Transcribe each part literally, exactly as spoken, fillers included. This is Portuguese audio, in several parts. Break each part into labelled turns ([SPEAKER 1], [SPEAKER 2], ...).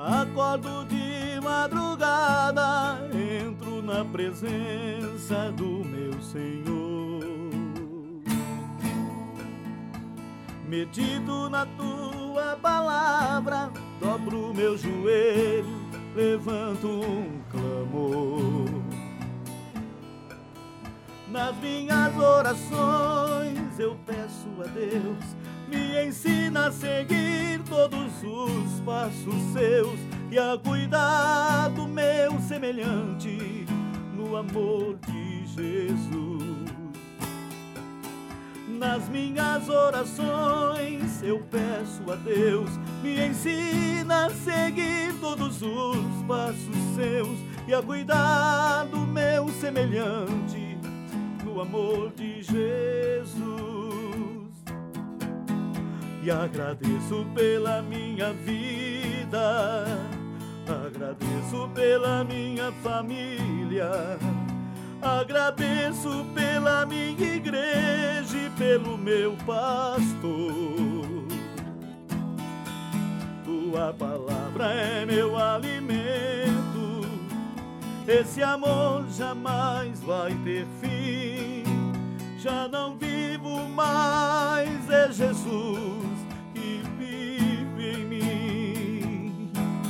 [SPEAKER 1] Acordo de madrugada, entro na presença do meu Senhor. Medito na tua palavra, dobro meu joelho, levanto um clamor. Nas minhas orações eu peço a Deus, me ensina a seguir todos os passos seus e a cuidar do meu semelhante no amor de Jesus. Nas minhas orações eu peço a Deus, me ensina a seguir todos os passos seus e a cuidar do meu semelhante no amor de Jesus. E agradeço pela minha vida, agradeço pela minha família, agradeço pela minha igreja e pelo meu pastor. Tua palavra é meu alimento, esse amor jamais vai ter fim. Já não vivo mais, é Jesus que vive em mim.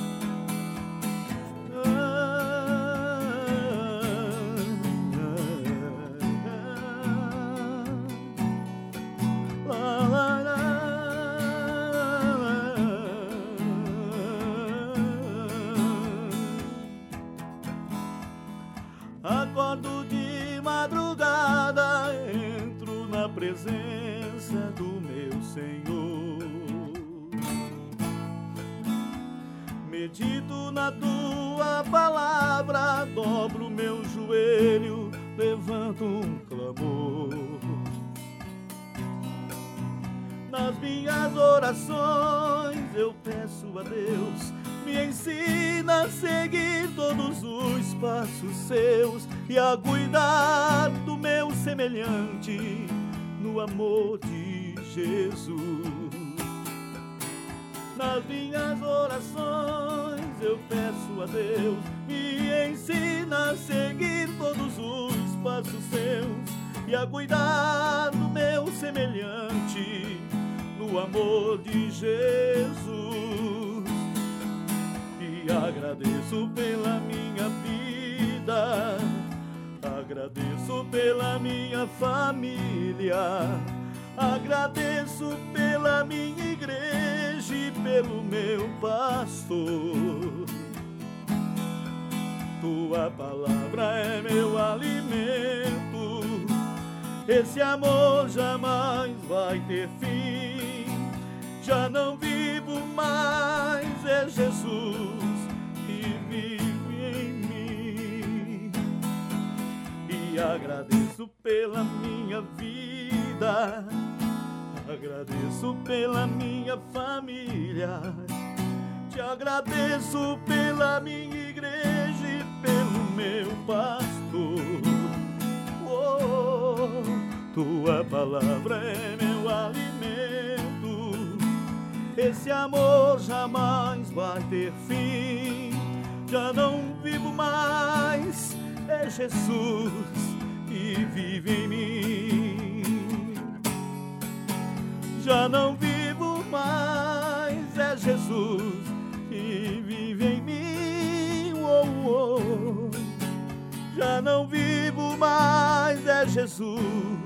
[SPEAKER 1] Acordo de madrugada, entro na presença do meu Senhor. Medito na tua palavra, dobro meu joelho, levanto um clamor. Nas minhas orações eu peço a Deus, me ensina a seguir todos os passos seus e a cuidar do meu semelhante no amor de Jesus. Nas minhas orações eu peço a Deus, me ensina a seguir todos os passos seus e a cuidar do meu semelhante no amor de Jesus. E agradeço pela minha vida, agradeço pela minha família, agradeço pela minha igreja e pelo meu pastor. Tua palavra é meu alimento, esse amor jamais vai ter fim. Já não vivo mais, é Jesus que vive em mim. E agradeço pela minha vida, agradeço pela minha família, te agradeço pela minha igreja e pelo meu pastor. Oh, tua palavra é meu alimento, esse amor jamais vai ter fim. Já não vivo mais, é Jesus que vive em mim. Já não vivo mais, é Jesus que vive em mim. Oh, oh. Já não vivo mais, é Jesus